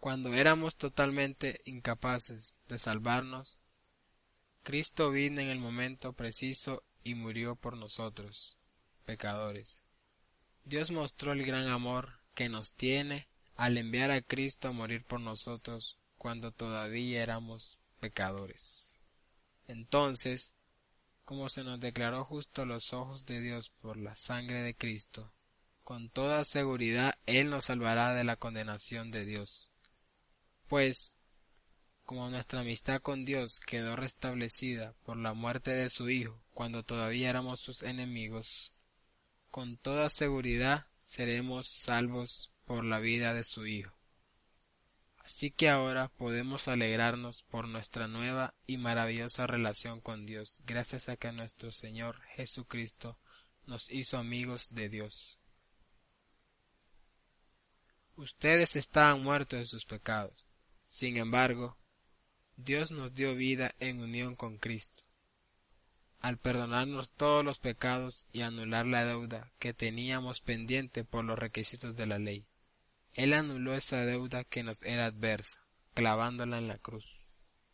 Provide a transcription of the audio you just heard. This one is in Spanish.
Cuando éramos totalmente incapaces de salvarnos, Cristo vino en el momento preciso y murió por nosotros, pecadores. Dios mostró el gran amor que nos tiene al enviar a Cristo a morir por nosotros cuando todavía éramos pecadores. Entonces, como se nos declaró justo a los ojos de Dios por la sangre de Cristo, con toda seguridad Él nos salvará de la condenación de Dios. Pues, como nuestra amistad con Dios quedó restablecida por la muerte de su Hijo cuando todavía éramos sus enemigos, con toda seguridad seremos salvos por la vida de su Hijo. Así que ahora podemos alegrarnos por nuestra nueva y maravillosa relación con Dios, gracias a que nuestro Señor Jesucristo nos hizo amigos de Dios. Ustedes estaban muertos en sus pecados. Sin embargo, Dios nos dio vida en unión con Cristo, al perdonarnos todos los pecados y anular la deuda que teníamos pendiente por los requisitos de la ley. Él anuló esa deuda que nos era adversa, clavándola en la cruz.